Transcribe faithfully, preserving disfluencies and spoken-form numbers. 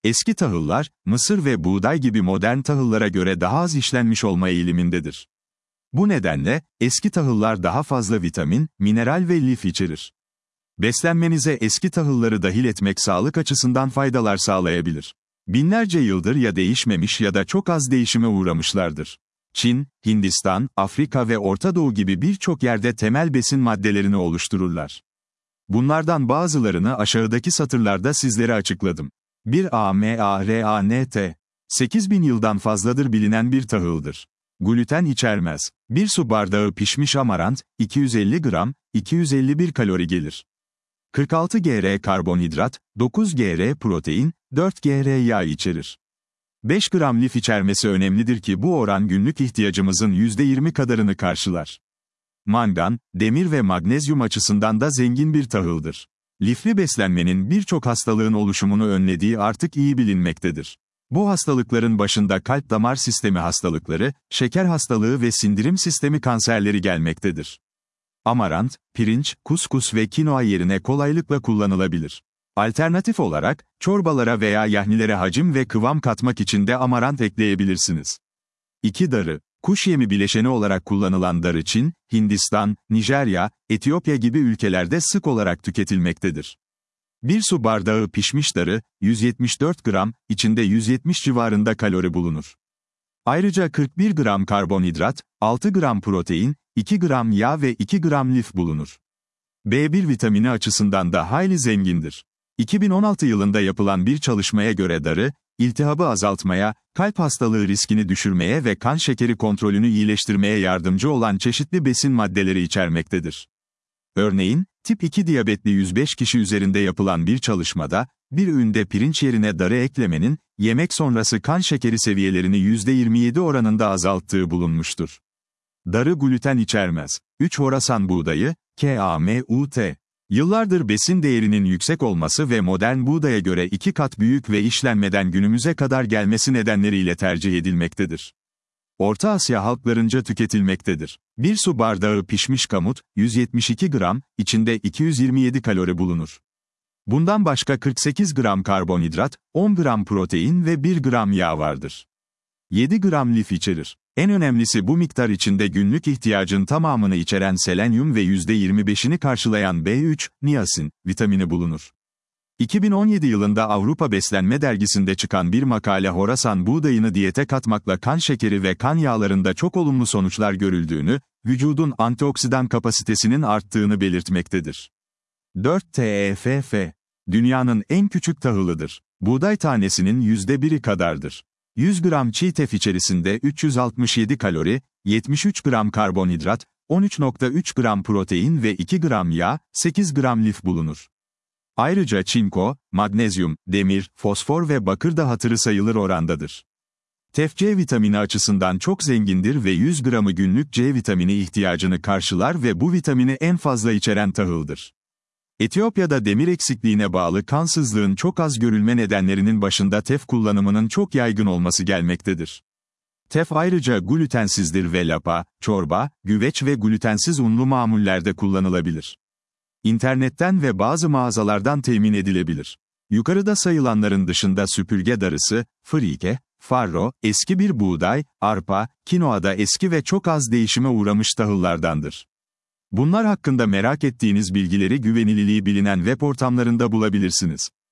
Eski tahıllar, mısır ve buğday gibi modern tahıllara göre daha az işlenmiş olma eğilimindedir. Bu nedenle, eski tahıllar daha fazla vitamin, mineral ve lif içerir. Beslenmenize eski tahılları dahil etmek sağlık açısından faydalar sağlayabilir. Binlerce yıldır ya değişmemiş ya da çok az değişime uğramışlardır. Çin, Hindistan, Afrika ve Orta Doğu gibi birçok yerde temel besin maddelerini oluştururlar. Bunlardan bazılarını aşağıdaki satırlarda sizlere açıkladım. bir Amaranth, sekiz bin yıldan fazladır bilinen bir tahıldır. Gluten içermez. Bir su bardağı pişmiş amarant, iki yüz elli gram, iki yüz elli bir kalori gelir. kırk altı gram karbonhidrat, dokuz gram protein, dört gram yağ içerir. beş gram lif içermesi önemlidir ki bu oran günlük ihtiyacımızın yüzde yirmi kadarını karşılar. Mangan, demir ve magnezyum açısından da zengin bir tahıldır. Lifli beslenmenin birçok hastalığın oluşumunu önlediği artık iyi bilinmektedir. Bu hastalıkların başında kalp damar sistemi hastalıkları, şeker hastalığı ve sindirim sistemi kanserleri gelmektedir. Amarant, pirinç, kuskus ve kinoa yerine kolaylıkla kullanılabilir. Alternatif olarak, çorbalara veya yahnilere hacim ve kıvam katmak için de amarant ekleyebilirsiniz. iki Darı. Kuş yemi bileşeni olarak kullanılan darı Çin, Hindistan, Nijerya, Etiyopya gibi ülkelerde sık olarak tüketilmektedir. Bir su bardağı pişmiş darı, yüz yetmiş dört gram, içinde yüz yetmiş civarında kalori bulunur. Ayrıca kırk bir gram karbonhidrat, altı gram protein, iki gram yağ ve iki gram lif bulunur. B bir vitamini açısından da hayli zengindir. iki bin on altı yılında yapılan bir çalışmaya göre darı, iltihabı azaltmaya, kalp hastalığı riskini düşürmeye ve kan şekeri kontrolünü iyileştirmeye yardımcı olan çeşitli besin maddeleri içermektedir. Örneğin, tip iki diyabetli yüz beş kişi üzerinde yapılan bir çalışmada, bir öğünde pirinç yerine darı eklemenin, yemek sonrası kan şekeri seviyelerini yüzde yirmi yedi oranında azalttığı bulunmuştur. Darı gluten içermez. üç Horasan buğdayı, kamut. Yıllardır besin değerinin yüksek olması ve modern buğdaya göre iki kat büyük ve işlenmeden günümüze kadar gelmesi nedenleriyle tercih edilmektedir. Orta Asya halklarınca tüketilmektedir. Bir su bardağı pişmiş kamut, yüz yetmiş iki gram, içinde iki yüz yirmi yedi kalori bulunur. Bundan başka kırk sekiz gram karbonhidrat, on gram protein ve bir gram yağ vardır. yedi gram lif içerir. En önemlisi bu miktar içinde günlük ihtiyacın tamamını içeren selenyum ve yüzde yirmi beşini karşılayan B üç, niasin, vitamini bulunur. iki bin on yedi yılında Avrupa Beslenme Dergisi'nde çıkan bir makale Horasan buğdayını diyete katmakla kan şekeri ve kan yağlarında çok olumlu sonuçlar görüldüğünü, vücudun antioksidan kapasitesinin arttığını belirtmektedir. dört T E F F, dünyanın en küçük tahılıdır. Buğday tanesinin yüzde biri kadardır. yüz gram çiğ tef içerisinde üç yüz altmış yedi kalori, yetmiş üç gram karbonhidrat, on üç virgül üç gram protein ve iki gram yağ, sekiz gram lif bulunur. Ayrıca çinko, magnezyum, demir, fosfor ve bakır da hatırı sayılır orandadır. Tef C vitamini açısından çok zengindir ve yüz gramı günlük C vitamini ihtiyacını karşılar ve bu vitamini en fazla içeren tahıldır. Etiyopya'da demir eksikliğine bağlı kansızlığın çok az görülme nedenlerinin başında tef kullanımının çok yaygın olması gelmektedir. Tef ayrıca glutensizdir ve lapa, çorba, güveç ve glutensiz unlu mamullerde kullanılabilir. İnternetten ve bazı mağazalardan temin edilebilir. Yukarıda sayılanların dışında süpürge darısı, frike, farro, eski bir buğday, arpa, kinoa da eski ve çok az değişime uğramış tahıllardandır. Bunlar hakkında merak ettiğiniz bilgileri güvenilirliği bilinen web ortamlarında bulabilirsiniz.